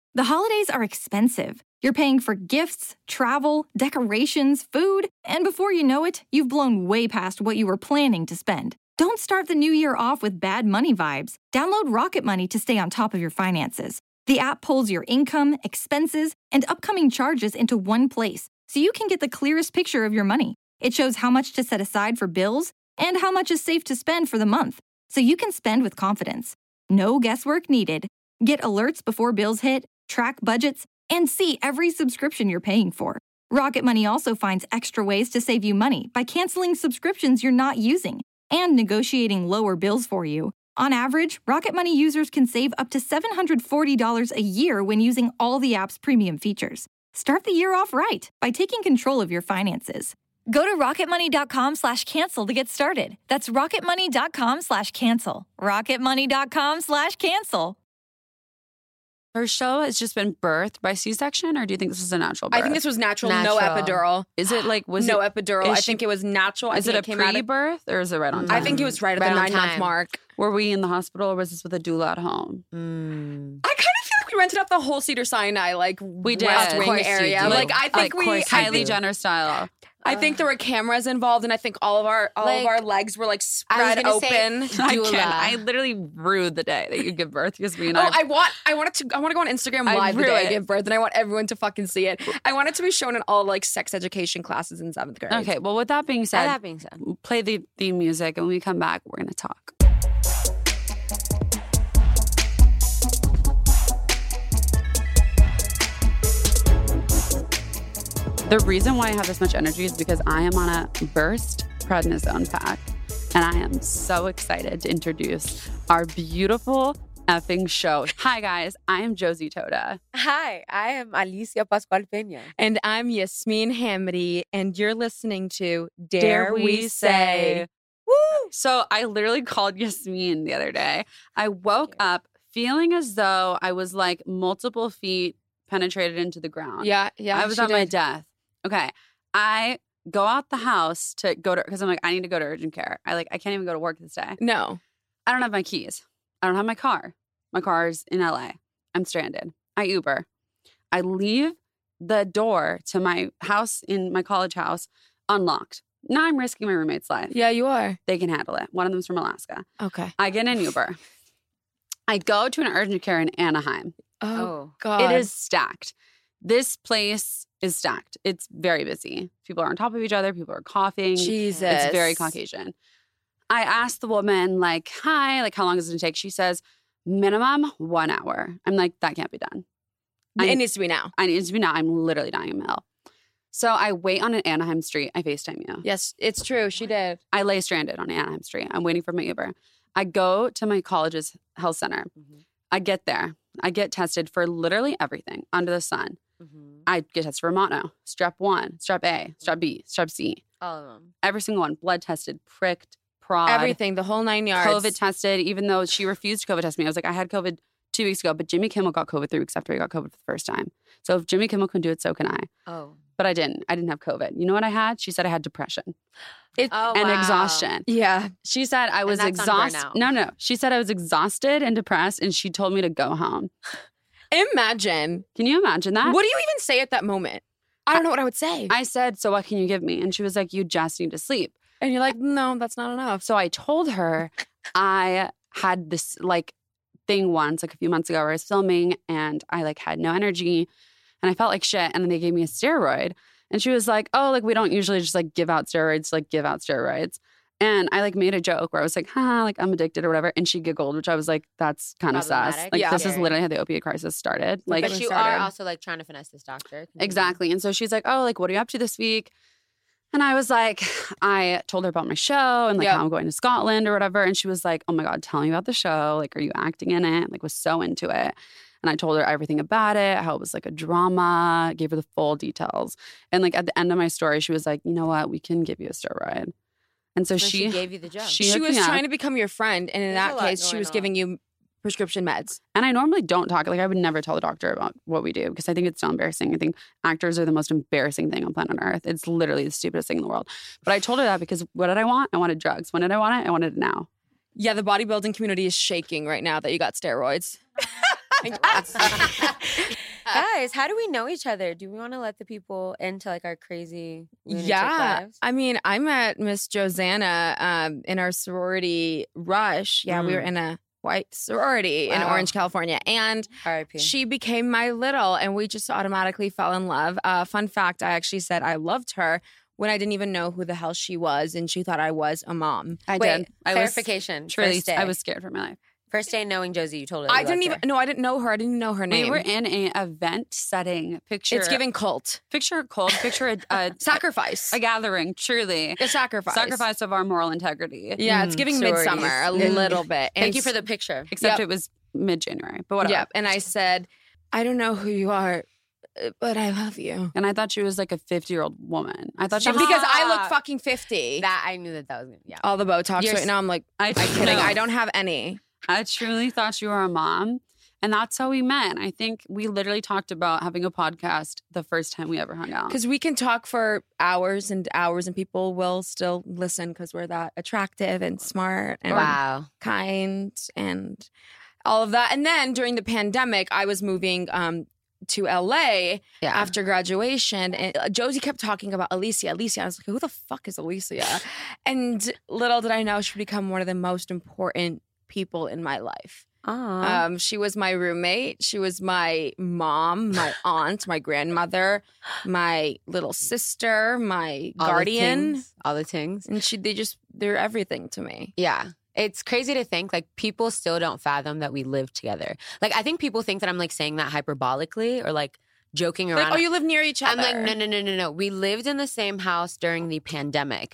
The holidays are expensive. You're paying for gifts, travel, decorations, food, and before you know it, you've blown way past what you were planning to spend. Don't start the new year off with bad money vibes. Download Rocket Money to stay on top of your finances. The app pulls your income, expenses, and upcoming charges into one place, so you can get the clearest picture of your money. It shows how much to set aside for bills and how much is safe to spend for the month, so you can spend with confidence. No guesswork needed. Get alerts before bills hit, track budgets, and see every subscription you're paying for. Rocket Money also finds extra ways to save you money by canceling subscriptions you're not using and negotiating lower bills for you. On average, Rocket Money users can save up to $740 a year when using all the app's premium features. Start the year off right by taking control of your finances. Go to rocketmoney.com/cancel to get started. That's rocketmoney.com/cancel. rocketmoney.com/cancel. Her show has just been birthed by C-section, or do you think this was a natural birth? I think this was natural. No epidural. Is it like, was no it, epidural? I think it was natural. Is it a pre-birth or is it right on time? I think it was right at the 9-month mark. Were we in the hospital or was this with a doula at home? I kind of feel like we rented out the whole Cedars-Sinai, like we did. West Wing area. Like I think Kylie Jenner style. I think there were cameras involved, and I think all of our legs were like spread open. I literally rued the day that you give birth because me and I want to go on Instagram live the day I give birth, and I want everyone to fucking see it. I want it to be shown in all like sex education classes in 7th grade. Okay, well with that being said, play the theme music, and when we come back, we're gonna talk. The reason why I have this much energy is because I am on a burst prednisone pack. And I am so excited to introduce our beautiful effing show. Hi, guys. I am Josie Toda. Hi, I am Alicia Pascual Peña. And I'm Yasmin Hamady. And you're listening to Dare We Say. Woo! So I literally called Yasmin the other day. I woke up feeling as though I was like multiple feet penetrated into the ground. Yeah. I was on my death. Okay, I go out the house to go to, because I'm like, I need to go to urgent care. I can't even go to work this day. No. I don't have my keys. I don't have my car. My car's in LA. I'm stranded. I Uber. I leave the door to my house in my college house unlocked. Now I'm risking my roommate's life. Yeah, you are. They can handle it. One of them's from Alaska. Okay. I get an Uber. I go to an urgent care in Anaheim. Oh, God. It is stacked. This place is stacked. It's very busy. People are on top of each other. People are coughing. Jesus. It's very Caucasian. I asked the woman, like, hi, like, how long is it going to take? She says, minimum 1 hour. I'm like, that can't be done. It needs to be now. It needs to be now. I'm literally dying in the middle. So I wait on an Anaheim street. I FaceTime you. Yes, it's true. She did. I lay stranded on Anaheim street. I'm waiting for my Uber. I go to my college's health center. Mm-hmm. I get there. I get tested for literally everything under the sun. Mm-hmm. I get tested for mono, strep 1, strep A, strep B, strep C. All of them. Every single one. Blood tested, pricked, prod. Everything, the whole 9 yards. COVID tested, even though she refused to COVID test me. I was like, I had COVID 2 weeks ago, but Jimmy Kimmel got COVID 3 weeks after he got COVID for the first time. So if Jimmy Kimmel can do it, so can I. Oh. But I didn't. I didn't have COVID. You know what I had? She said I had depression. Wow. Exhaustion. Yeah. She said I was exhausted. No. She said I was exhausted and depressed, and she told me to go home. Imagine. Can you imagine that? What do you even say at that moment? I don't know what I would say. I said, so what can you give me? And she was like, you just need to sleep. And you're like, no, that's not enough. So I told her I had this like thing once, like a few months ago, where I was filming and I like had no energy and I felt like shit. And then they gave me a steroid. And she was like, oh, like we don't usually just like give out steroids, like give out steroids. And I like made a joke where I was like, like I'm addicted or whatever. And she giggled, which I was like, that's kind of sus. Like this is literally how the opiate crisis started. Like, but you are also like trying to finesse this doctor. Exactly. And so she's like, oh, like what are you up to this week? And I was like, I told her about my show and like how I'm going to Scotland or whatever. And she was like, oh my God, tell me about the show. Like, are you acting in it? Like was so into it. And I told her everything about it, how it was like a drama, gave her the full details. And like at the end of my story, she was like, you know what? We can give you a steroid. And so she gave you the joke. She was trying to become your friend. And in that case, she was giving you prescription meds. And I normally don't talk. Like I would never tell the doctor about what we do because I think it's so embarrassing. I think actors are the most embarrassing thing on planet Earth. It's literally the stupidest thing in the world. But I told her that because what did I want? I wanted drugs. When did I want it? I wanted it now. Yeah, the bodybuilding community is shaking right now that you got steroids. Guys, how do we know each other? Do we want to let the people into like our crazy lunatic lives? I mean, I met Miss Josanna in our sorority rush. Yeah, we were in a white sorority in Orange, California. And R.I.P. she became my little, and we just automatically fell in love. Fun fact, I actually said I loved her when I didn't even know who the hell she was, and she thought I was a mom. I did. Clarification. I was scared for my life. First day knowing Josie, you told her. I didn't know her. I didn't know her name. We were in an event setting. It's giving cult. Picture a cult. Picture a sacrifice. A gathering, truly. A sacrifice. Sacrifice of our moral integrity. Yeah, it's giving Midsummer a little bit. Thank you for the picture. Except it was mid-January, but whatever. Yep. And I said, I don't know who you are, but I love you. And I thought she was like a 50-year-old woman. I thought she was... Because I look fucking 50. That I knew that was going to, All the Botox right now, I'm like, I'm kidding. I don't have any. I truly thought you were a mom. And that's how we met. I think we literally talked about having a podcast the first time we ever hung out. Because we can talk for hours and hours and people will still listen because we're that attractive and smart and kind and all of that. And then during the pandemic, I was moving to LA after graduation. And Josie kept talking about Alicia. I was like, who the fuck is Alicia? And little did I know she would become one of the most important people in my life. She was my roommate. She was my mom, my aunt, my grandmother, my little sister, my guardian. All the things. And they're everything to me. Yeah. It's crazy to think, like, people still don't fathom that we live together. Like, I think people think that I'm, like, saying that hyperbolically or, like, joking around. Like, you live near each other. I'm like, no. We lived in the same house during the pandemic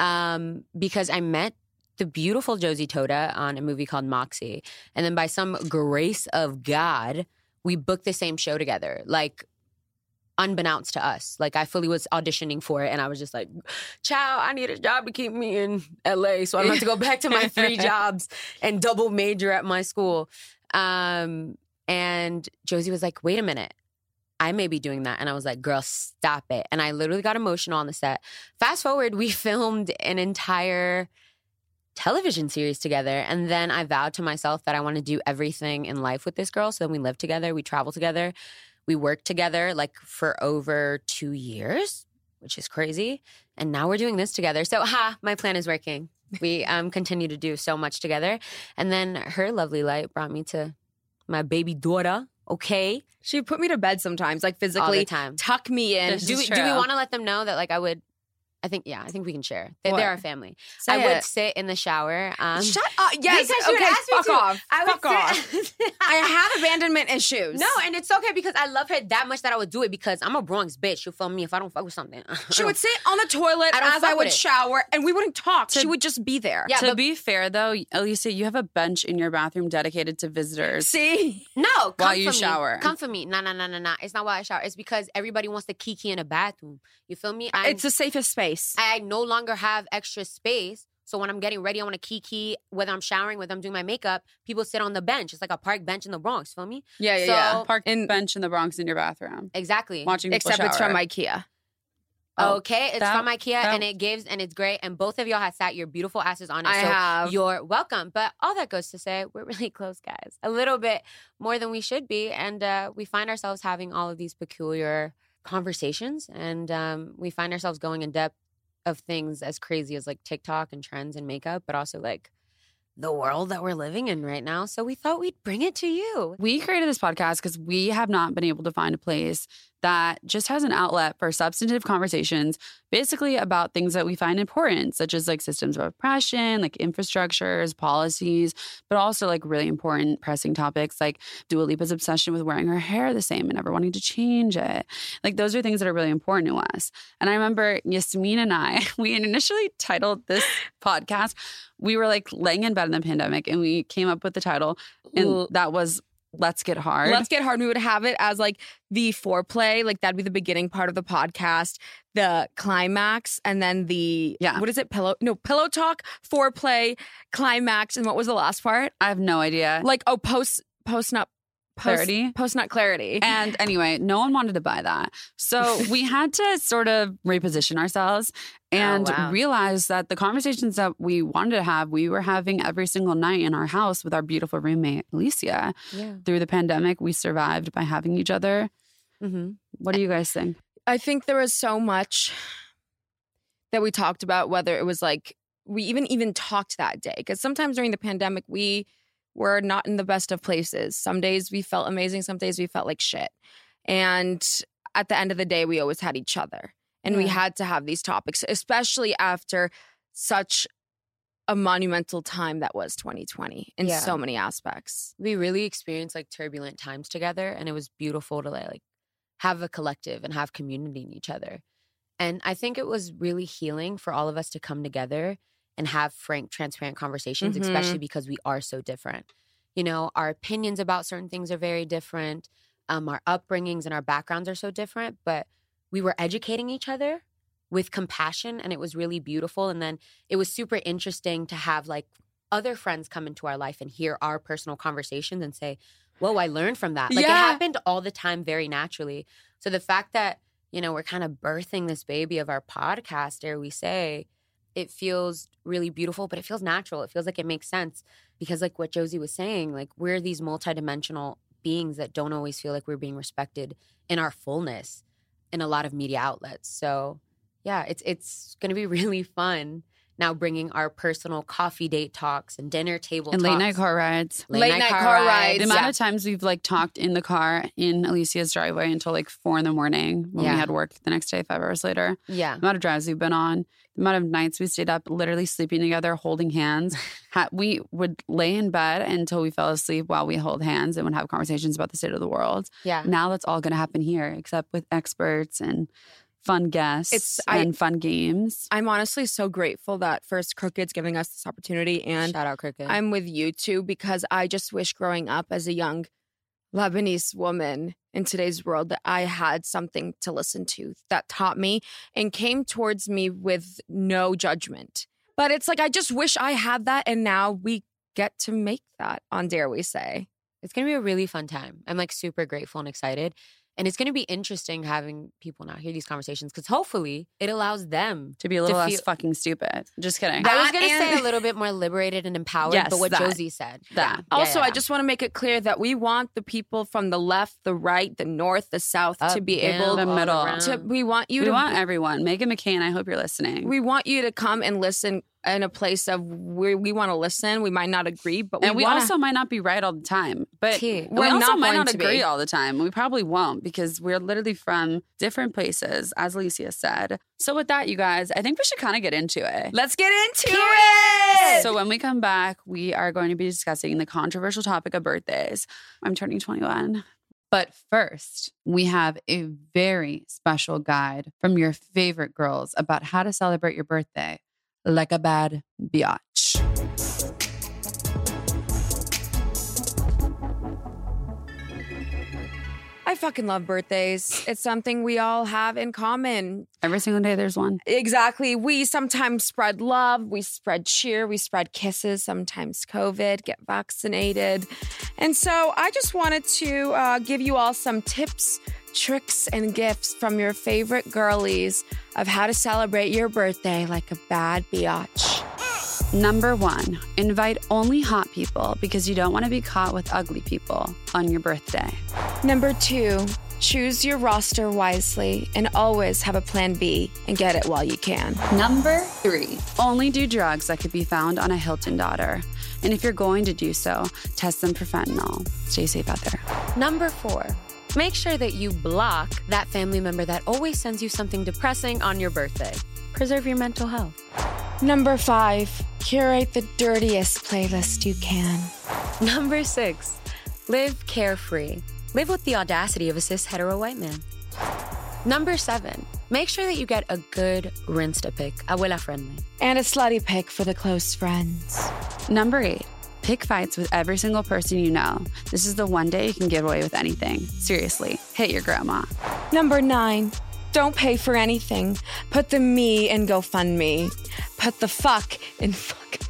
because I met the beautiful Josie Toda on a movie called Moxie. And then by some grace of God, we booked the same show together. Like, unbeknownst to us. Like, I fully was auditioning for it and I was just like, ciao, I need a job to keep me in LA so I don't have to go back to my 3 jobs and double major at my school. And Josie was like, wait a minute. I may be doing that. And I was like, girl, stop it. And I literally got emotional on the set. Fast forward, we filmed an entire television series together. And then I vowed to myself that I want to do everything in life with this girl. So then we live together, we travel together, we worked together like for over 2 years, which is crazy. And now we're doing this together. So my plan is working. We continue to do so much together. And then her lovely light brought me to my baby daughter. Okay. She put me to bed sometimes, like physically all the time. Tuck me in. Do we want to let them know that like I think we can share. They're our family. I would sit in the shower. Shut up. Yes. Because okay, fuck off. Fuck off. I have abandonment issues. No, and it's okay because I love her that much that I would do it because I'm a Bronx bitch. You'll feel me if I don't fuck with something. She would sit on the toilet as I would shower and we wouldn't talk. She would just be there. Yeah, to be fair though, Alicia, you have a bench in your bathroom dedicated to visitors. See? No. While you shower. Come for me. No. It's not while I shower. It's because everybody wants to kiki in a bathroom. You feel me? It's the safest space. I no longer have extra space. So when I'm getting ready, I want to kiki, whether I'm showering, whether I'm doing my makeup, people sit on the bench. It's like a park bench in the Bronx, feel me? Yeah. Park bench in the Bronx in your bathroom. Exactly. Watching people Except shower. it's from IKEA. Okay, it's from IKEA and it's great. And both of y'all have sat your beautiful asses on it. I have. You're welcome. But all that goes to say, we're really close, guys. A little bit more than we should be. And we find ourselves having all of these peculiar conversations. And we find ourselves going in depth of things as crazy as like TikTok and trends and makeup, but also like the world that we're living in right now. So we thought we'd bring it to you. We created this podcast because we have not been able to find a place that just has an outlet for substantive conversations, basically about things that we find important, such as like systems of oppression, like infrastructures, policies, but also like really important pressing topics like Dua Lipa's obsession with wearing her hair the same and never wanting to change it. Like those are things that are really important to us. And I remember Yasmin and I, we initially titled this podcast, we were like laying in bed in the pandemic and we came up with the title and that was Let's Get Hard. Let's Get Hard. We would have it as like the foreplay, like that'd be the beginning part of the podcast, the climax, and then what is it? Pillow talk, foreplay, climax, and what was the last part? I have no idea. Like post nut clarity. And anyway, no one wanted to buy that. So we had to sort of reposition ourselves and realize that the conversations that we wanted to have, we were having every single night in our house with our beautiful roommate, Alicia. Yeah. Through the pandemic, we survived by having each other Mm-hmm. What do you guys think? I think there was so much that we talked about, whether it was like we even talked that day. Because sometimes during the pandemic, we were not in the best of places. Some days we felt amazing. Some days we felt like shit. And at the end of the day, we always had each other. And we had to have these topics, especially after such a monumental time that was 2020 in so many aspects. We really experienced like turbulent times together, and it was beautiful to like have a collective and have community in each other. And I think it was really healing for all of us to come together and have frank, transparent conversations, especially because we are so different. You know, our opinions about certain things are very different. Our upbringings and our backgrounds are so different, but we were educating each other with compassion, and it was really beautiful. And then it was super interesting to have like other friends come into our life and hear our personal conversations and say, whoa, I learned from that. Like it happened all the time very naturally. So the fact that, you know, we're kind of birthing this baby of our podcast, dare we say, it feels really beautiful, but it feels natural. It feels like it makes sense because like what Josie was saying, like we're these multidimensional beings that don't always feel like we're being respected in our fullness in a lot of media outlets. So yeah, it's going to be really fun now bringing our personal coffee date talks and dinner table and talks. late night car rides. Late night car rides. The amount of times we've like talked in the car in Alicia's driveway until like 4 a.m. when we had work the next day 5 hours later. Yeah. The amount of drives we've been on, the amount of nights we stayed up literally sleeping together, holding hands. We would lay in bed until we fell asleep while we hold hands and would have conversations about the state of the world. Yeah. Now that's all going to happen here, except with experts and fun guests and fun games. I'm honestly so grateful that first Crooked's giving us this opportunity. And shout out Crooked. I'm with you too, because I just wish growing up as a young Lebanese woman in today's world that I had something to listen to that taught me and came towards me with no judgment. But it's like, I just wish I had that. And now we get to make that on Dare We Say. It's going to be a really fun time. I'm like super grateful and excited. And it's going to be interesting having people now hear these conversations because hopefully it allows them to be a little less fucking stupid. Just kidding. I was going to say a little bit more liberated and empowered, but what Josie said. Also, I just want to make it clear that we want the people from the left, the right, the north, the south to be able the middle. We want everyone. Megan McCain, I hope you're listening. We want you to come and listen in a place of where we want to listen. We might not agree, but we also might not be right all the time. But we also might not agree all the time. We probably won't because we're literally from different places, as Alicia said. So with that, you guys, I think we should kind of get into it. Let's get into it! So when we come back, we are going to be discussing the controversial topic of birthdays. I'm turning 21. But first, we have a very special guide from your favorite girls about how to celebrate your birthday like a bad biatch. I fucking love birthdays. It's something we all have in common. Every single day there's one. Exactly. We sometimes spread love, we spread cheer, we spread kisses, sometimes COVID, get vaccinated. And so I just wanted to give you all some tips, tricks, and gifts from your favorite girlies of how to celebrate your birthday like a bad biatch. Number 1, invite only hot people because you don't want to be caught with ugly people on your birthday. Number 2, choose your roster wisely and always have a plan B and get it while you can. Number 3, only do drugs that could be found on a Hilton daughter. And if you're going to do so, test them for fentanyl. Stay safe out there. Number 4, make sure that you block that family member that always sends you something depressing on your birthday. Preserve your mental health. Number 5, curate the dirtiest playlist you can. Number 6, live carefree. Live with the audacity of a cis hetero white man. Number 7, make sure that you get a good Rinsta pic, abuela friendly. And a slutty pic for the close friends. Number 8, pick fights with every single person you know. This is the one day you can get away with anything. Seriously, hit your grandma. Number 9, don't pay for anything. Put the me in GoFundMe. Put the fuck in fuck.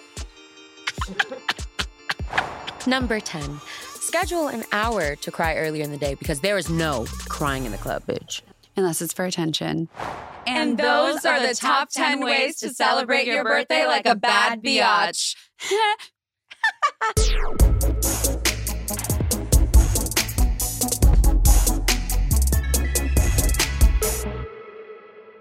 Number 10, schedule an hour to cry earlier in the day because there is no crying in the club, bitch. Unless it's for attention. And those are the top 10 ways to celebrate your birthday like a bad biatch.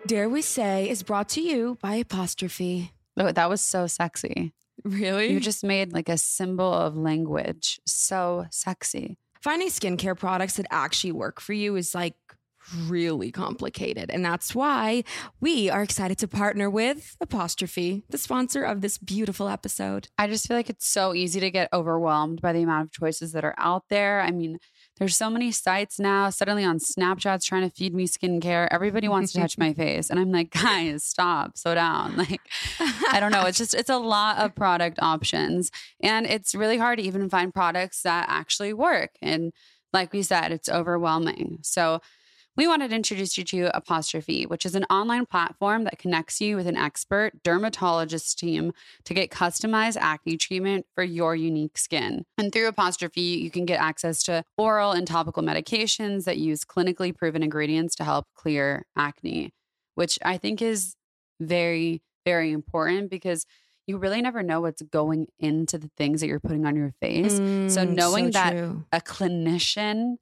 Dare We Say is brought to you by Apostrophe. Oh, that was so sexy. Really? You just made like a symbol of language. So sexy. Finding skincare products that actually work for you is like really complicated. And that's why we are excited to partner with Apostrophe, the sponsor of this beautiful episode. I just feel like it's so easy to get overwhelmed by the amount of choices that are out there. I mean, there's so many sites now. Suddenly on Snapchat's trying to feed me skincare. Everybody wants to touch my face. And I'm like, guys, stop, slow down. Like, I don't know. It's a lot of product options. And it's really hard to even find products that actually work. And like we said, it's overwhelming. So we wanted to introduce you to Apostrophe, which is an online platform that connects you with an expert dermatologist team to get customized acne treatment for your unique skin. And through Apostrophe, you can get access to oral and topical medications that use clinically proven ingredients to help clear acne, which I think is very, very important because you really never know what's going into the things that you're putting on your face. So knowing that a clinician,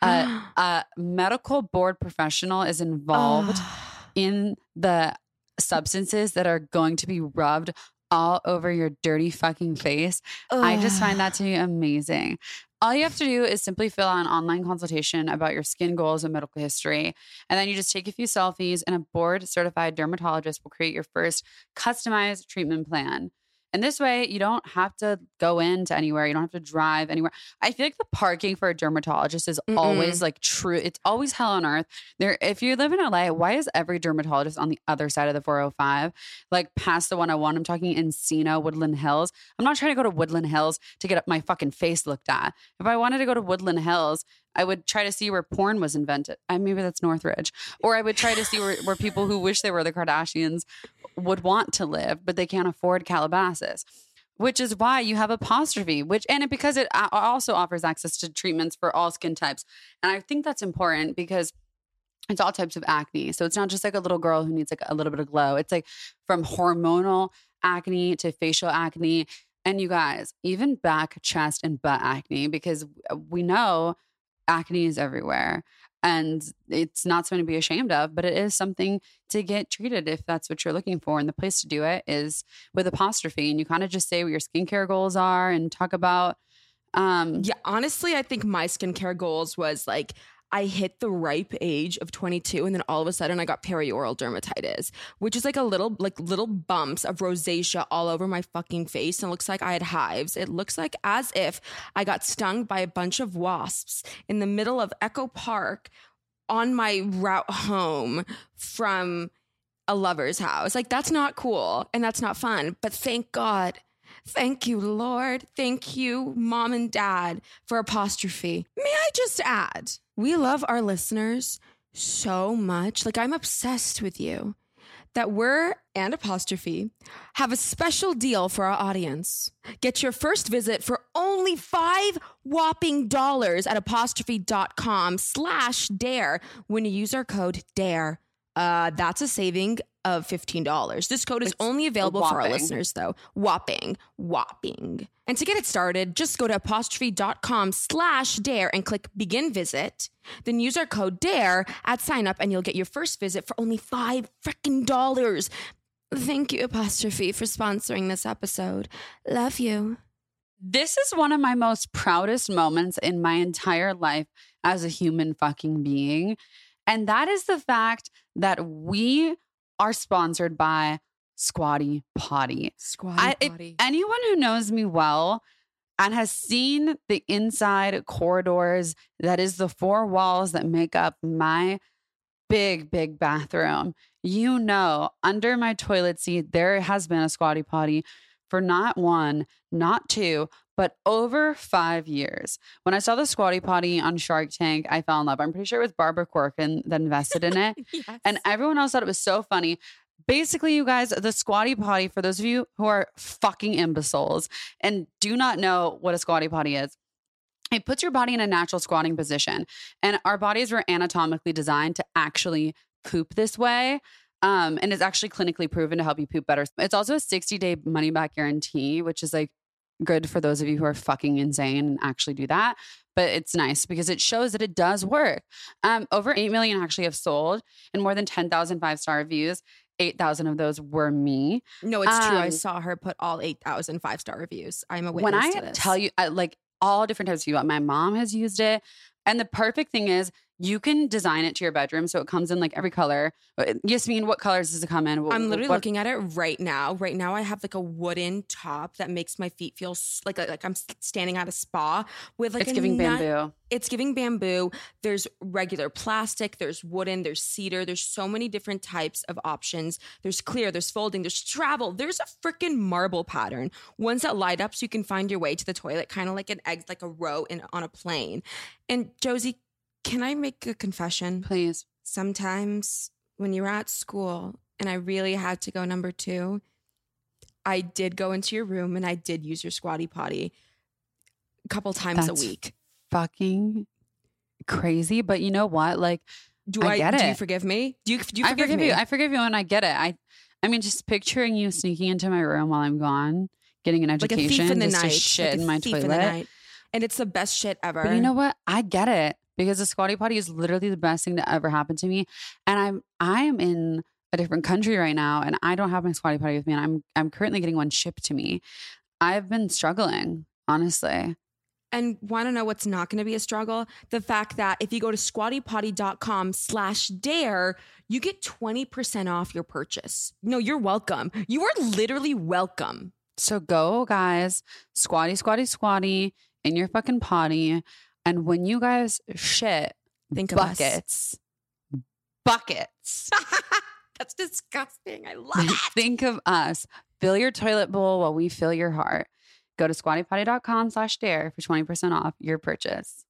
a medical board professional is involved in the substances that are going to be rubbed all over your dirty fucking face. I just find that to be amazing. All you have to do is simply fill out an online consultation about your skin goals and medical history. And then you just take a few selfies and a board certified dermatologist will create your first customized treatment plan. And this way, you don't have to go into anywhere. You don't have to drive anywhere. I feel like the parking for a dermatologist is always like true. It's always hell on earth. There, if you live in LA, why is every dermatologist on the other side of the 405, like past the 101? I'm talking Encino, Woodland Hills. I'm not trying to go to Woodland Hills to get my fucking face looked at. If I wanted to go to Woodland Hills, I would try to see where porn was invented. Maybe that's Northridge. Or I would try to see where people who wish they were the Kardashians would want to live, but they can't afford Calabasas. Which is why you have Apostrophe, because it also offers access to treatments for all skin types. And I think that's important because it's all types of acne. So it's not just like a little girl who needs like a little bit of glow. It's like from hormonal acne to facial acne. And you guys, even back, chest, and butt acne, because we know acne is everywhere and it's not something to be ashamed of, but it is something to get treated if that's what you're looking for. And the place to do it is with Apostrophe. And you kind of just say what your skincare goals are and talk about. Yeah, honestly, I think my skincare goals was like, I hit the ripe age of 22 and then all of a sudden I got perioral dermatitis, which is like little bumps of rosacea all over my fucking face. And it looks like I had hives. It looks like as if I got stung by a bunch of wasps in the middle of Echo Park on my route home from a lover's house. Like, that's not cool and that's not fun. But thank God. Thank you, Lord. Thank you, Mom and Dad, for Apostrophe. May I just add, we love our listeners so much. Like, I'm obsessed with you that we're and Apostrophe have a special deal for our audience. Get your first visit for only $5 whopping at apostrophe.com/dare when you use our code DARE. That's a saving of $15. This code is only available for our listeners, though. Whopping. And to get it started, just go to apostrophe.com/dare and click begin visit. Then use our code DARE at sign up and you'll get your first visit for only $5 freaking. Thank you, Apostrophe, for sponsoring this episode. Love you. This is one of my most proudest moments in my entire life as a human fucking being. And that is the fact that we are sponsored by Squatty Potty. If anyone who knows me well and has seen the inside corridors, that is the four walls that make up my big, big bathroom, you know, under my toilet seat, there has been a Squatty Potty for not one, not two, but over 5 years. When I saw the Squatty Potty on Shark Tank, I fell in love. I'm pretty sure it was Barbara Corcoran that invested in it. Yes. And everyone else thought it was so funny. Basically, you guys, the Squatty Potty, for those of you who are fucking imbeciles and do not know what a Squatty Potty is, it puts your body in a natural squatting position. And our bodies were anatomically designed to actually poop this way. And it's actually clinically proven to help you poop better. It's also a 60-day money-back guarantee, which is like good for those of you who are fucking insane and actually do that. But it's nice because it shows that it does work. Over 8 million actually have sold and more than 10,000 5-star reviews. 8,000 of those were me. No, it's true. I saw her put all 8,000 5-star reviews. I'm a witness when to I this. tell you, like all different types of people, my mom has used it. And the perfect thing is you can design it to your bedroom. So it comes in like every color. Yasmin, what colors does it come in? I'm literally looking at it right now. Right now I have like a wooden top that makes my feet feel like I'm standing at a spa with like it's giving bamboo. It's giving bamboo. There's regular plastic. There's wooden. There's cedar. There's so many different types of options. There's clear. There's folding. There's travel. There's a freaking marble pattern. Ones that light up so you can find your way to the toilet, kind of like an egg, like a row on a plane. And Josie, can I make a confession? Please. Sometimes when you're at school and I really had to go number 2, I did go into your room and I did use your squatty potty a couple times a week. Fucking crazy. But you know what? Like, I get it. Do you forgive me? Do you forgive me? I forgive you and I get it. I mean, just picturing you sneaking into my room while I'm gone, getting an education, like a thief in the just night. to shit like in my toilet. And it's the best shit ever. But you know what? I get it because the squatty potty is literally the best thing to ever happen to me. And I am in a different country right now and I don't have my squatty potty with me. And I'm currently getting one shipped to me. I've been struggling, honestly. And want to know what's not going to be a struggle? The fact that if you go to squattypotty.com/dare, you get 20% off your purchase. No, you're welcome. You are literally welcome. So go, guys, squatty, squatty, squatty in your fucking potty. And when you guys shit, think of buckets. Buckets. That's disgusting. I love it. Think of us. Fill your toilet bowl while we fill your heart. Go to squattypotty.com/dare for 20% off your purchase.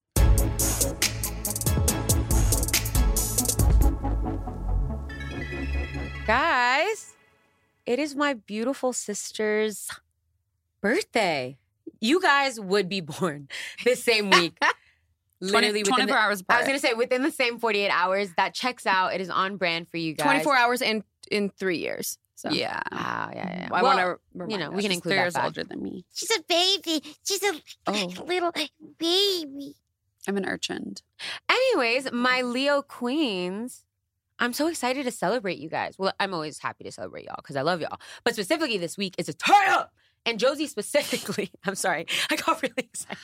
Guys, it is my beautiful sister's birthday. You guys would be born the same week. Literally 24 hours apart. I was going to say within the same 48 hours. That checks out. It is on brand for you guys. 24 hours in 3 years. So. Yeah. Wow, yeah. I want to we can include 3 that years fact. older than me. She's a baby. She's a little baby. I'm an urchin. Anyways, my Leo queens, I'm so excited to celebrate you guys. Well, I'm always happy to celebrate y'all because I love y'all. But specifically this week is a turn up. And Josie specifically, I'm sorry, I got really excited.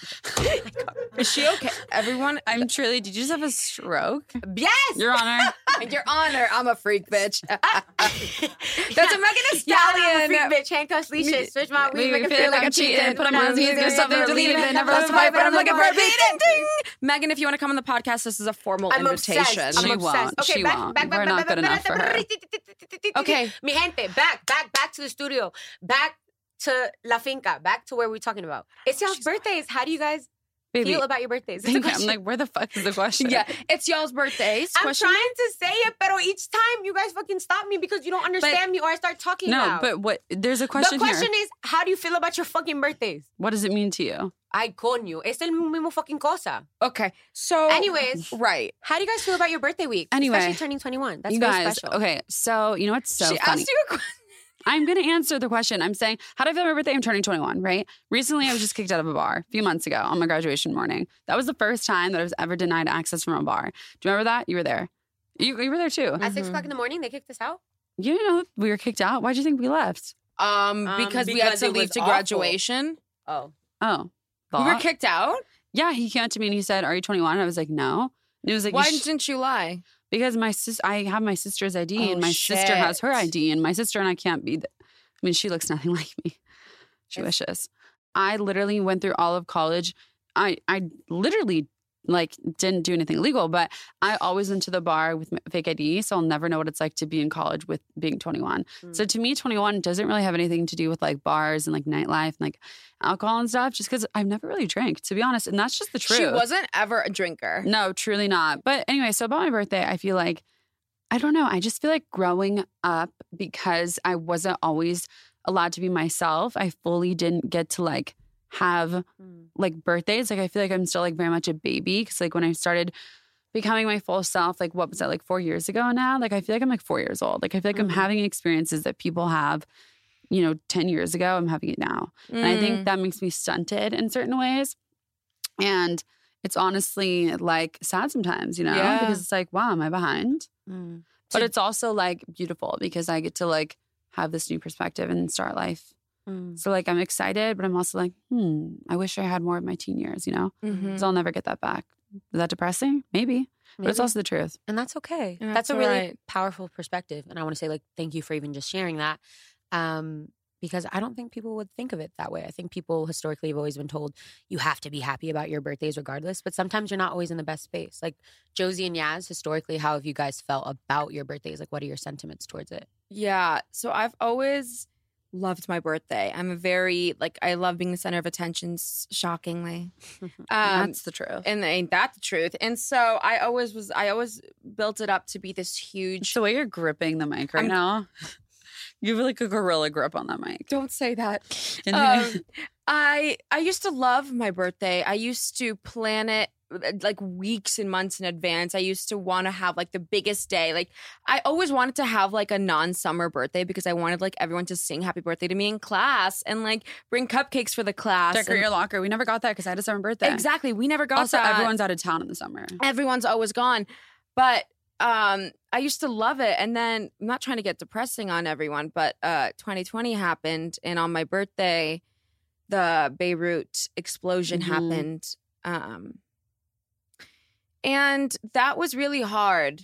Is she okay? Everyone, I'm truly, did you just have a stroke? Yes! Your Honor. Your Honor, I'm a freak, bitch. That's a Megan Thee Yeah, I'm a Stallion. freak bitch. Handcuffs, leashes, switch my weed, make it feel like I'm cheating. Put 'em on me, there's something to leave it. Never lost a fight, but I'm looking for a beating. Megan, if you want to come on the podcast, this is a formal I'm invitation. obsessed. I'm She obsessed. won't. Okay, She back, won't. back, We're not good enough for her. Okay. Mi gente, back to the studio. Back to La Finca. Back to where we're talking about. It's y'all's birthdays. How do you guys Baby, feel about your birthdays? It's a thank you. I'm question. like, where the fuck is the question? Yeah, it's y'all's birthdays. I'm Question trying to say it, but each time you guys fucking stop me because you don't understand me or I start talking No, now. but what? There's a question the question here. is, how do you feel about your fucking birthdays? What does it mean to you? Ay, coño. Es el mismo fucking cosa. Okay, so Anyways, right. how do you guys feel about your birthday week? Anyway, Especially turning 21. That's you very guys, special. okay, so you know what's so She funny? asked you a question. I'm going to answer the question. I'm saying, how do I feel about my birthday? I'm turning 21, right? Recently, I was just kicked out of a bar a few months ago on my graduation morning. That was the first time that I was ever denied access from a bar. Do you remember that? You were there. You were there too. At 6 o'clock in the morning, they kicked us out? You know, we were kicked out. Why'd you think we left? Because we had because to it leave was to awful. graduation. Oh. Oh. We were kicked out? Yeah, he came up to me and he said, "Are you 21?" And I was like, "No." And he was like, Why didn't you lie? Because I have my sister's ID and my sister has her ID and my sister and I can't be. I mean, she looks nothing like me. She wishes. I literally went through all of college. I literally didn't do anything illegal, but I always went to the bar with my fake ID, so I'll never know what it's like to be in college with being 21. So to me, 21 doesn't really have anything to do with like bars and like nightlife and like alcohol and stuff, just because I've never really drank, to be honest. And that's just the truth. She wasn't ever a drinker. No, truly not. But anyway, so about my birthday, I feel like, I don't know. I just feel like growing up, because I wasn't always allowed to be myself, I fully didn't get to like have like birthdays. Like I feel like I'm still like very much a baby, because like when I started becoming my full self, like what was that, like 4 years ago now? Like I feel like I'm like 4 years old. Like I feel like I'm having experiences that people have 10 years ago, I'm having it now. And I think that makes me stunted in certain ways. And it's honestly like sad sometimes, because it's like, wow, am I behind? But it's also like beautiful because I get to like have this new perspective and start life. So like I'm excited, but I'm also like, I wish I had more of my teen years, because I'll never get that back. Is that depressing? Maybe. But it's also the truth. And that's okay. Yeah, that's a really right. powerful perspective. And I want to say like, thank you for even just sharing that. Because I don't think people would think of it that way. I think people historically have always been told you have to be happy about your birthdays regardless. But sometimes you're not always in the best space. Like Josie and Yaz, historically, how have you guys felt about your birthdays? Like what are your sentiments towards it? Yeah. So I've always loved my birthday. I'm a very, I love being the center of attention, shockingly. That's the truth. And ain't that the truth? And so I always built it up to be this huge. The way you're gripping the mic right now, you have like a gorilla grip on that mic. Don't say that. I used to love my birthday. I used to plan it like weeks and months in advance. I used to want to have like the biggest day. Like I always wanted to have like a non-summer birthday because I wanted like everyone to sing happy birthday to me in class and like bring cupcakes for the class. Decorate your locker. We never got that because I had a summer birthday. Exactly. We never got also, that. everyone's out of town in the summer. Everyone's always gone. But I used to love it. And then I'm not trying to get depressing on everyone, but 2020 happened. And on my birthday, the Beirut explosion happened. And that was really hard.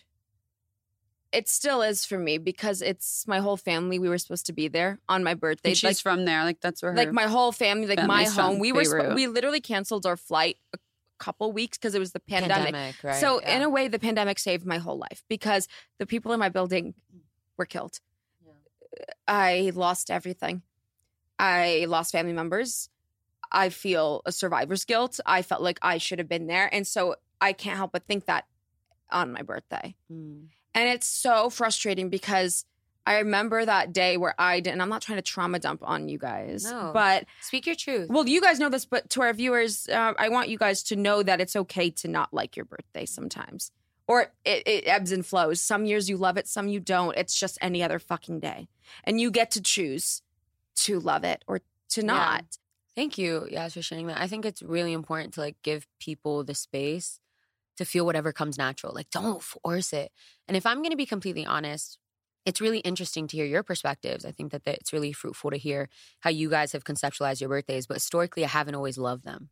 It still is for me because it's my whole family. We were supposed to be there on my birthday. And she's from there. Like that's where her my whole family, like my home. We Beirut. we literally canceled our flight a couple weeks because it was the pandemic. Right? So in a way, the pandemic saved my whole life because the people in my building were killed. Yeah. I lost everything. I lost family members. I feel a survivor's guilt. I felt like I should have been there. And so I can't help but think that on my birthday. And it's so frustrating because I remember that day where and I'm not trying to trauma dump on you guys, but speak your truth. Well, you guys know this, but to our viewers, I want you guys to know that it's okay to not like your birthday sometimes. Or it ebbs and flows. Some years you love it, some you don't. It's just any other fucking day. And you get to choose to love it or to not. Yeah. Thank you, Yaz, for sharing that. I think it's really important to like give people the space to feel whatever comes natural. Like, don't force it. And if I'm going to be completely honest, it's really interesting to hear your perspectives. I think that it's really fruitful to hear how you guys have conceptualized your birthdays. But historically, I haven't always loved them.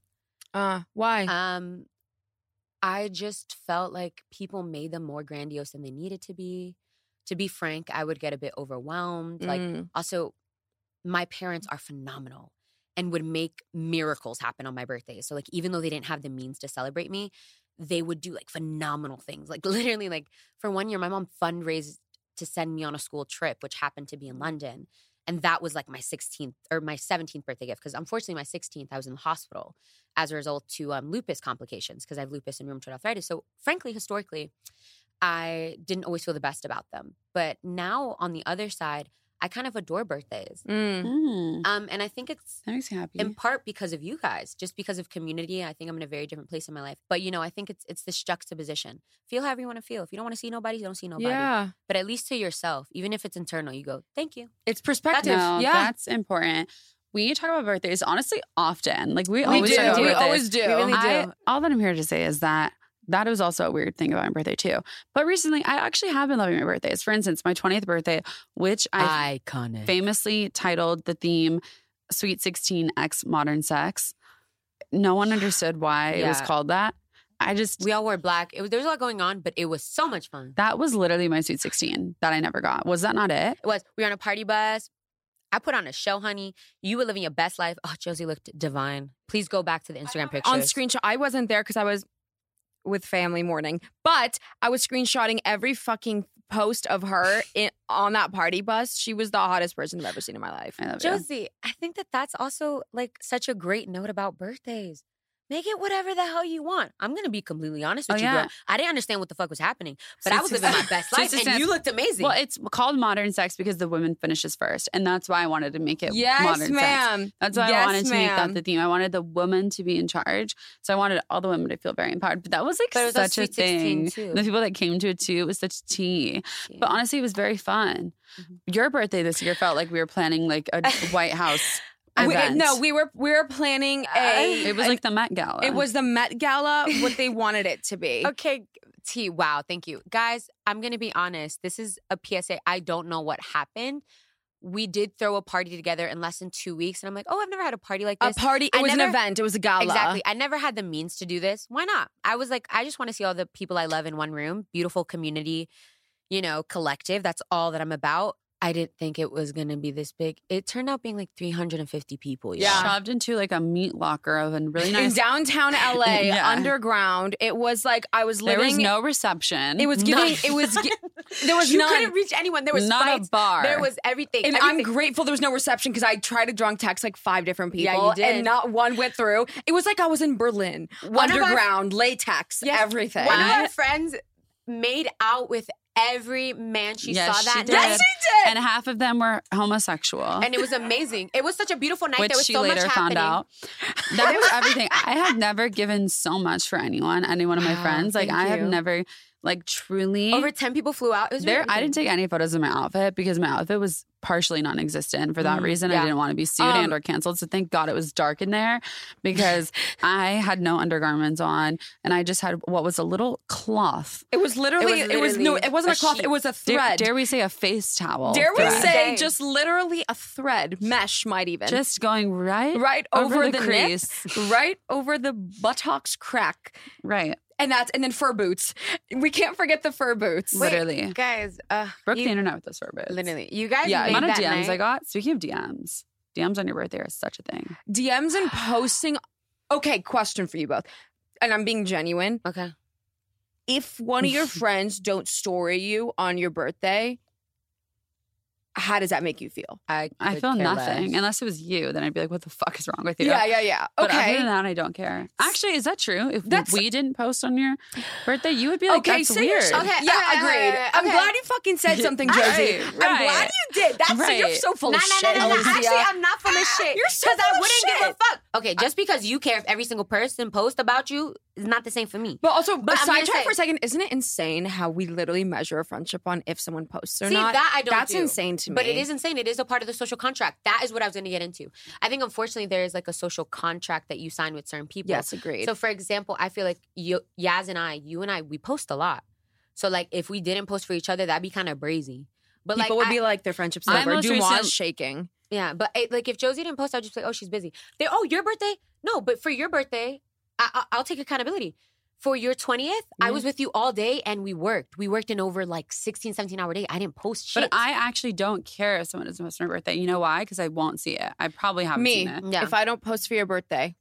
Why? I just felt like people made them more grandiose than they needed to be. To be frank, I would get a bit overwhelmed. Like, also, my parents are phenomenal and would make miracles happen on my birthday. So, like, even though they didn't have the means to celebrate me, they would do, like, phenomenal things. Like, literally, like, for one year, my mom fundraised to send me on a school trip, which happened to be in London. And that was, like, my 16th or my 17th birthday gift. Because, unfortunately, my 16th, I was in the hospital as a result to lupus complications because I have lupus and rheumatoid arthritis. So, frankly, historically, I didn't always feel the best about them. But now, on the other side, I kind of adore birthdays. And I think it's that makes me happy. In part because of you guys, just because of community. I think I'm in a very different place in my life. But, I think it's this juxtaposition. Feel however you want to feel. If you don't want to see nobody, you don't see nobody. Yeah. But at least to yourself, even if it's internal, you go, thank you. It's perspective. That's important. We talk about birthdays honestly often. Like we always talk about birthdays. We always do. We really do. All that I'm here to say is that was also a weird thing about my birthday too. But recently, I actually have been loving my birthdays. For instance, my 20th birthday, which I famously titled the theme Sweet 16 X Modern Sex. No one understood why it was called that. We all wore black. There was a lot going on, but it was so much fun. That was literally my Sweet 16 that I never got. Was that not it? It was. We were on a party bus. I put on a show, honey. You were living your best life. Oh, Josie looked divine. Please go back to the Instagram pictures. On screenshot, I wasn't there because I was with family mourning, but I was screenshotting every fucking post of her on that party bus. She was the hottest person I've ever seen in my life. I love Josie, I think that's also like such a great note about birthdays. make it whatever the hell you want. I'm going to be completely honest with you, yeah. girl. I didn't understand what the fuck was happening, but I was living my best life, and you looked amazing. Well, it's called modern sex because the woman finishes first, and that's why I wanted to make it modern sex. That's why I wanted to make that the theme. I wanted the woman to be in charge, so I wanted all the women to feel very empowered. But that was such a thing. The people that came to it too, it was such tea. But honestly, it was very fun. Mm-hmm. Your birthday this year felt like we were planning like a White House. We were planning it was like the Met Gala. It was the Met Gala, what they wanted it to be. Okay, T, wow, thank you. Guys, I'm going to be honest. This is a PSA. I don't know what happened. We did throw a party together in less than 2 weeks. And I'm like, I've never had a party like this. It was an event. It was a gala. Exactly. I never had the means to do this. Why not? I was like, I just want to see all the people I love in one room. Beautiful community, collective. That's all that I'm about. I didn't think it was going to be this big. It turned out being like 350 people. Shoved into like a meat locker of a really nice... In downtown LA, underground. It was like I was living... There was no reception. It was giving... There was you none. You couldn't reach anyone. There was not fights. A bar. There was everything. And I'm grateful there was no reception because I tried to drunk text like 5 different people. Yeah, you did. And not one went through. It was like I was in Berlin. Underground, latex, everything. One of our friends made out with every man she saw that night. Yes, she did. And half of them were homosexual. And it was amazing. It was such a beautiful night. Which there was she so later much found happening. out. That was everything. I had never given so much for any one of my friends. Like I have never truly over 10 people flew out. It was there. I didn't take any photos of my outfit because my outfit was partially non-existent. For that reason, I didn't want to be sued and or canceled. So thank God it was dark in there because I had no undergarments on and I just had what was a little cloth. It was literally it wasn't a cloth. It was a thread. Dare we say a face towel? Dare we say just literally a thread, mesh might even just going right over the crease, right over the buttocks crack, right. And then fur boots. We can't forget the fur boots. Literally. Wait, guys. Broke the internet with those fur boots. Literally. You guys the amount of DMs night. I got. Speaking of DMs. DMs on your birthday are such a thing. DMs and posting. Okay, question for you both. And I'm being genuine. Okay. If one of your friends don't story you on your birthday, how does that make you feel? I feel nothing. Unless it was you, then I'd be like, what the fuck is wrong with you? Yeah. But okay. other than that, I don't care. Actually, is that true? If we didn't post on your birthday, you would be like, that's weird. Okay, yeah, agreed. I'm glad you fucking said something, Josie. I'm glad you did. You're so full of shit. No. Actually, I'm not full of shit. You're so full of shit. Because I wouldn't give a fuck. Okay, just because you care if every single person posts about you is not the same for me. But also, sidetrack for a second, isn't it insane how we literally measure a friendship on if someone posts or not? See, that I don't That's insane to me. But it is insane. It is a part of the social contract. That is what I was going to get into. I think, unfortunately, there is like a social contract that you sign with certain people. Yes, agreed. So, for example, I feel like Yaz and you and I, we post a lot. So, like, if we didn't post for each other, that'd be kind of brazy. But people would be like, their friendship's over. Dumois shaking. Yeah, but like if Josie didn't post, I'd just be like, oh, she's busy. Your birthday? No, but for your birthday, I'll take accountability. For your 20th, I was with you all day and we worked. We worked in over like 16, 17-hour day. I didn't post shit. But I actually don't care if someone doesn't post on my birthday. You know why? Because I won't see it. I probably haven't seen it. Yeah. If I don't post for your birthday,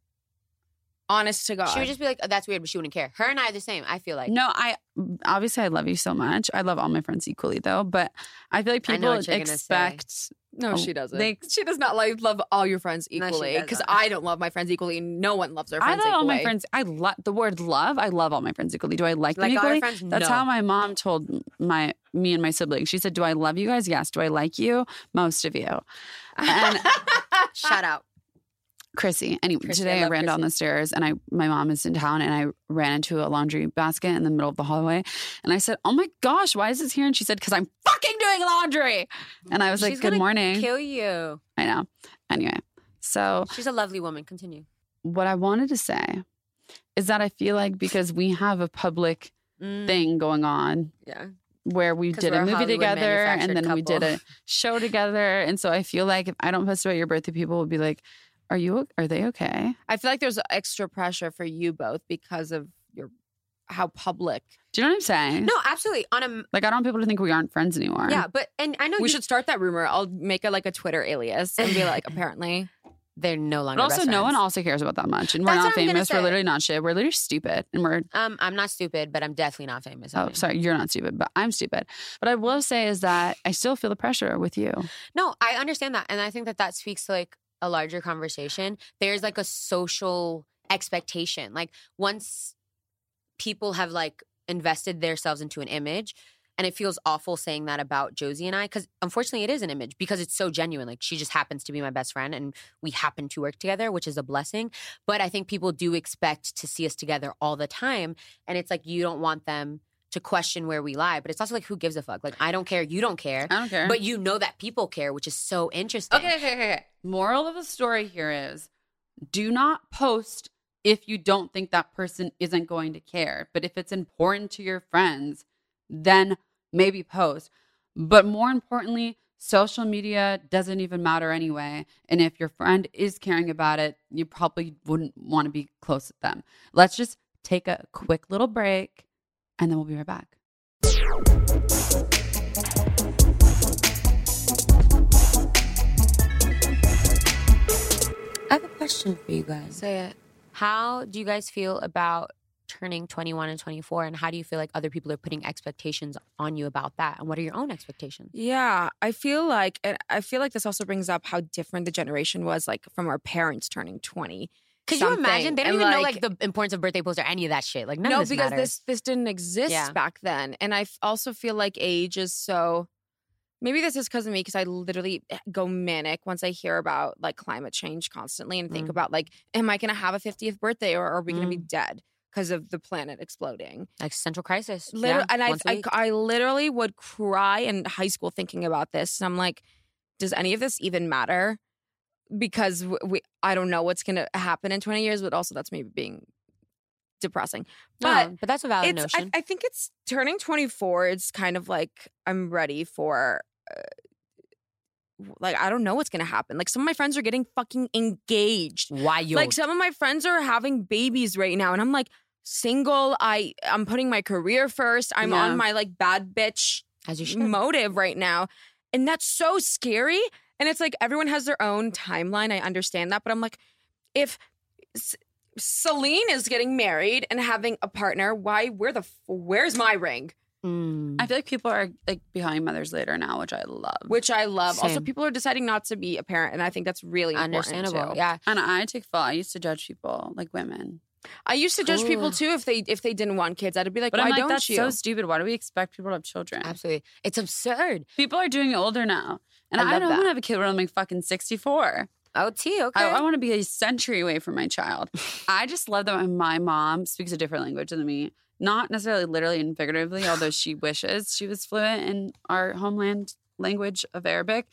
honest to God. She would just be like, oh, that's weird, but she wouldn't care. Her and I are the same, I feel like. No, obviously I love you so much. I love all my friends equally though. But I feel like people expect... No, she doesn't. She does not love all your friends equally. Because I don't love my friends equally. No one loves their friends equally. I love all my friends. I love the word love. I love all my friends equally. Do I like them equally? All your friends? That's how my mom told me and my siblings. She said, do I love you guys? Yes. Do I like you? Most of you. And shout out. Chrissy. Anyway, today I ran down the stairs and my mom is in town and I ran into a laundry basket in the middle of the hallway. And I said, oh my gosh, why is this here? And she said, because I'm fucking doing laundry. And I was like, good morning. Kill you. I know. Anyway, so. She's a lovely woman. Continue. What I wanted to say is that I feel like because we have a public thing going on. Yeah. Where we did a movie together and then we did a show together. And so I feel like if I don't post about your birthday, people will be like, are they okay? I feel like there's extra pressure for you both because of how public. Do you know what I'm saying? No, absolutely. I don't want people to think we aren't friends anymore. Yeah, and I know we should start that rumor. I'll make a Twitter alias and be like, apparently they're no longer. But also, best no friends. one also cares about that much, and we're not famous. We're literally not shit. We're literally stupid, and we're. I'm not stupid, but I'm definitely not famous. Oh, sorry, you're not stupid, but I'm stupid. But I will say is that I still feel the pressure with you. No, I understand that, and I think that speaks to like a larger conversation. There's like a social expectation. Like once people have like invested themselves into an image, and it feels awful saying that about Josie and I, because unfortunately it is an image because it's so genuine. Like she just happens to be my best friend and we happen to work together, which is a blessing. But I think people do expect to see us together all the time. And it's like you don't want them to question where we lie. But it's also like, who gives a fuck? Like, I don't care. You don't care. I don't care. But you know that people care, which is so interesting. Okay. Moral of the story here is do not post if you don't think that person isn't going to care. But if it's important to your friends, then maybe post. But more importantly, social media doesn't even matter anyway. And if your friend is caring about it, you probably wouldn't want to be close with them. Let's just take a quick little break and then we'll be right back. I have a question for you guys. Say it. How do you guys feel about turning 21 and 24, and how do you feel like other people are putting expectations on you about that, and what are your own expectations? Yeah, I feel like this also brings up how different the generation was, like from our parents turning 20. Could you imagine? They don't even know like the importance of birthday posts or any of that shit. Like none of this because matters. this didn't exist back then, and I also feel like age is so. Maybe this is because of me, because I literally go manic once I hear about like climate change constantly and think about like, am I going to have a 50th birthday or are we going to be dead because of the planet exploding? Existential crisis. And I literally would cry in high school thinking about this. And I'm like, does any of this even matter? Because I don't know what's going to happen in 20 years, but also that's maybe being depressing. But that's a valid notion. I think it's turning 24. It's kind of like I'm ready for. Like, I don't know what's going to happen. Like, some of my friends are getting fucking engaged. Wild. Like, some of my friends are having babies right now. And I'm like, single. I'm putting my career first. I'm on my, like, bad bitch as you should motive right now. And that's so scary. And it's like, everyone has their own timeline. I understand that. But I'm like, if Celine is getting married and having a partner, where's my ring? I feel like people are like becoming mothers later now, which I love. Also, people are deciding not to be a parent, and I think that's really understandable. Too. Yeah, and I take fault. I used to judge people like women. I used to judge people too if they didn't want kids. I'd be like, why don't that's you? So stupid. Why do we expect people to have children? Absolutely, it's absurd. People are doing it older now, and I don't want to have a kid when I'm like fucking 64. Okay. I want to be a century away from my child. I just love that my mom speaks a different language than me. Not necessarily literally and figuratively, although she wishes she was fluent in our homeland language of Arabic.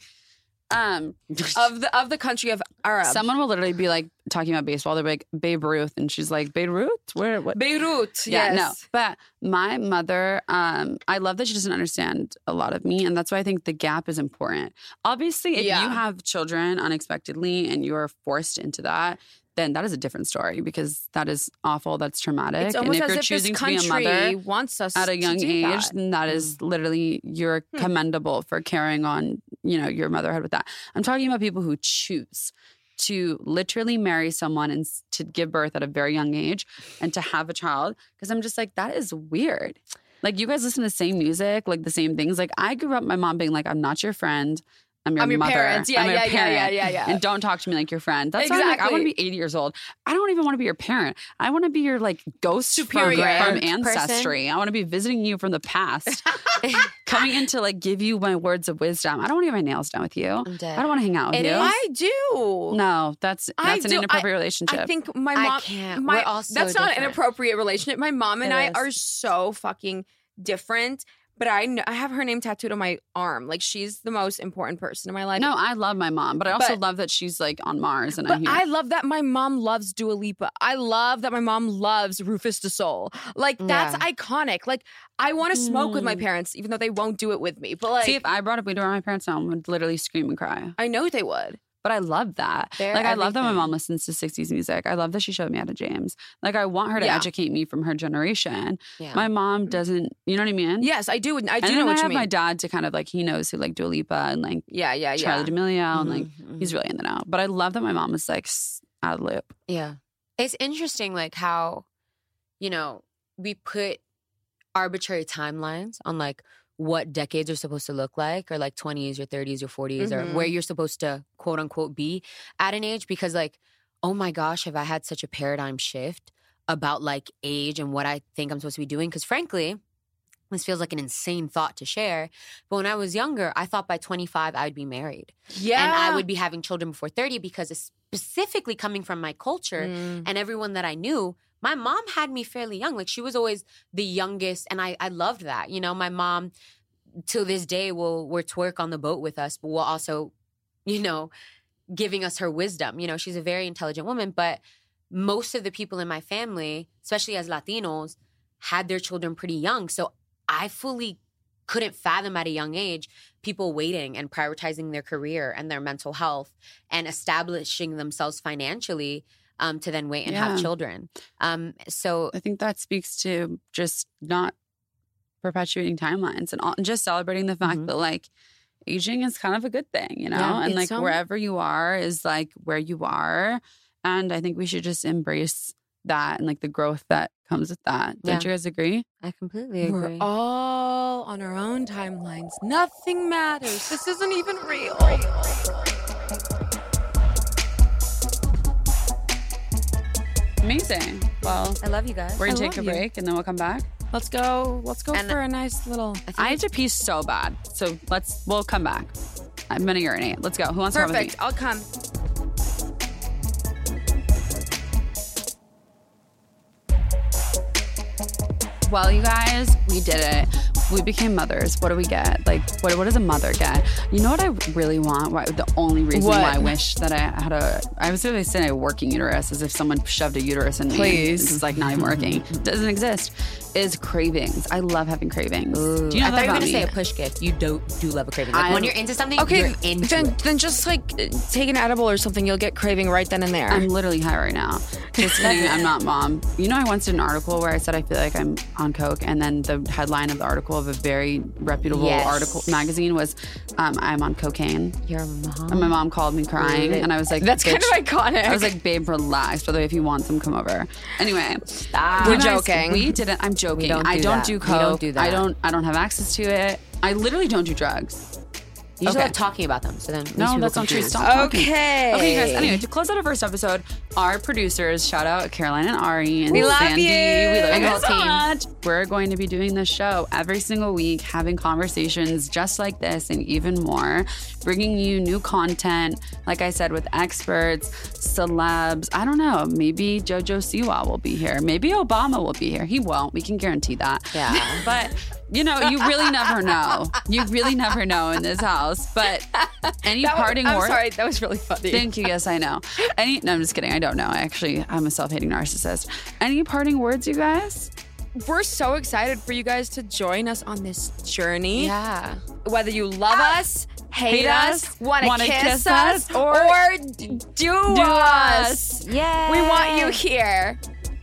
Of the country of Arab. Someone will literally be like talking about baseball. They're like Babe Ruth, and she's like Beirut. Where? What? Beirut. Yeah, yes. no. But my mother, I love that she doesn't understand a lot of me, and that's why I think the gap is important. Obviously, if you have children unexpectedly and you are forced into that, then that is a different story because that is awful. That's traumatic. It's almost and if as you're if choosing this to be a mother wants us at a young age, then that is literally you're commendable for carrying on, your motherhood with that. I'm talking about people who choose to literally marry someone and to give birth at a very young age and to have a child. Because I'm just like, that is weird. Like, you guys listen to the same music, like the same things. Like, I grew up my mom being like, I'm not your friend. I'm your mother. Parents. Yeah, I'm your parent. Yeah. And don't talk to me like your friend. That's why I'm like, I want to be 80 years old. I don't even want to be your parent. I want to be your like ghost superior from ancestry. I want to be visiting you from the past, coming in to like give you my words of wisdom. I don't want to get my nails done with you. I'm dead. I don't want to hang out with you. I do. No, that's an inappropriate relationship. I think my mom. I can't. We're all so that's not an different. inappropriate relationship. My mom and It I is. are so fucking different. But I have her name tattooed on my arm. Like, she's the most important person in my life. No, I love my mom, but I also love that she's like on Mars and I'm But here. I love that my mom loves Dua Lipa. I love that my mom loves Rufus Du Sol. Like, that's iconic. Like, I want to smoke with my parents, even though they won't do it with me. But like, see, if I brought up weed around my parents' home, I would literally scream and cry. I know they would. But I love that. I love that my mom listens to 60s music. I love that she showed me Etta James. Like, I want her to educate me from her generation. Yeah. My mom doesn't, you know what I mean? Yes, I do. I do know what I you mean. have my dad to kind of like, he knows who like Dua Lipa and like Charli D'Amelio and like, he's really in the know. But I love that my mom was like out of the loop. Yeah. It's interesting like how, we put arbitrary timelines on like what decades are supposed to look like, or like 20s or 30s or 40s or where you're supposed to quote unquote be at an age, because like oh my gosh, have I had such a paradigm shift about like age and what I think I'm supposed to be doing? Because frankly, this feels like an insane thought to share. But when I was younger, I thought by 25 I would be married. Yeah. And I would be having children before 30 because specifically coming from my culture and everyone that I knew, my mom had me fairly young. Like she was always the youngest. And I loved that. You know, my mom to this day will twerk on the boat with us, but will also, you know, giving us her wisdom. You know, she's a very intelligent woman, but most of the people in my family, especially as Latinos, had their children pretty young. So I fully couldn't fathom at a young age people waiting and prioritizing their career and their mental health and establishing themselves financially to then wait and have children. So I think that speaks to just not perpetuating timelines and just celebrating the fact that like aging is kind of a good thing, you know? Yeah, and like wherever you are is like where you are. And I think we should just embrace that and like the growth that comes with that. Don't you guys agree? I completely agree. We're all on our own timelines. Nothing matters. This isn't even real. Amazing. Well, I love you guys. We're going to take a break and then we'll come back. Let's go for a nice little... I have to pee so bad. So we'll come back. I'm going to urinate. Let's go. Who wants to come with me? Perfect. I'll come. Well, you guys, we did it. We became mothers. What do we get? Like, what does a mother get? You know what I really want? The only reason why I wish that I was going to say a working uterus, as if someone shoved a uterus in me. Please. This is like not even working. It doesn't exist. Is cravings. I love having cravings. Ooh. Do you know I thought that you were about going to me? say a push gift. You do love a craving. Like when you're into something, you're into it. Then just like take an edible or something. You'll get craving right then and there. I'm literally high right now. Just kidding. I'm not, Mom. You know, I once did an article where I said I feel like I'm on coke, and then the headline of the article of a very reputable magazine was I'm on cocaine. Your mom? And my mom called me crying, and I was like, that's kind of iconic. I was like, babe, relax. By the way, if you want some, come over. Anyway, stop. We're joking. We didn't. I'm joking. I don't do coke. We don't do that. I don't have access to it. I literally don't do drugs. You just like talking about them. So then no, that's not true. Stop talking. Okay, guys. Anyway, to close out our first episode, our producers, shout out Caroline and Ari and we love Sandy. You. We love you so much. We're going to be doing this show every single week, having conversations just like this and even more, bringing you new content. Like I said, with experts, celebs. I don't know. Maybe Jojo Siwa will be here. Maybe Obama will be here. He won't. We can guarantee that. Yeah, but. You know, you really never know. You really never know in this house. But any parting words? I'm sorry, that was really funny. Thank you. Yes, I know. No, I'm just kidding. I don't know. I'm a self-hating narcissist. Any parting words, you guys? We're so excited for you guys to join us on this journey. Yeah. Whether you love us, hate us, want to kiss us, or do us. Yeah. We want you here.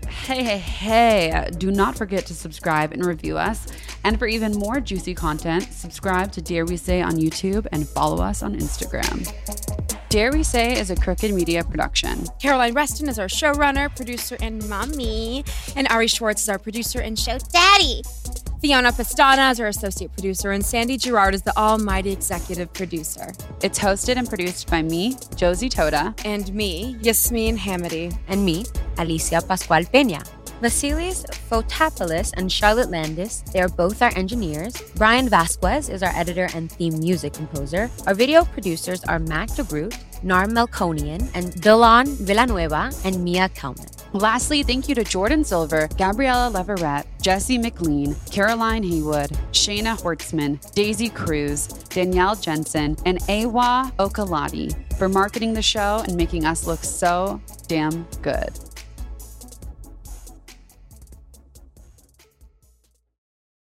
Hey. Do not forget to subscribe and review us. And for even more juicy content, subscribe to Dare We Say on YouTube and follow us on Instagram. Dare We Say is a Crooked Media production. Caroline Reston is our showrunner, producer, and mommy. And Ari Schwartz is our producer and show daddy. Fiona Pastana is our associate producer, and Sandy Girard is the almighty executive producer. It's hosted and produced by me, Josie Toda. And me, Yasmin Hamady. And me, Alicia Pascual Peña. Vasilis Fotopoulos and Charlotte Landis, they are both our engineers. Brian Vasquez is our editor and theme music composer. Our video producers are Mac DeGroot, Nar Melkonian, and Dylan Villanueva, and Mia Kelman. Lastly, thank you to Jordan Silver, Gabriella Leverett, Jesse McLean, Caroline Haywood, Shayna Hortzman, Daisy Cruz, Danielle Jensen, and Awa Okalati for marketing the show and making us look so damn good.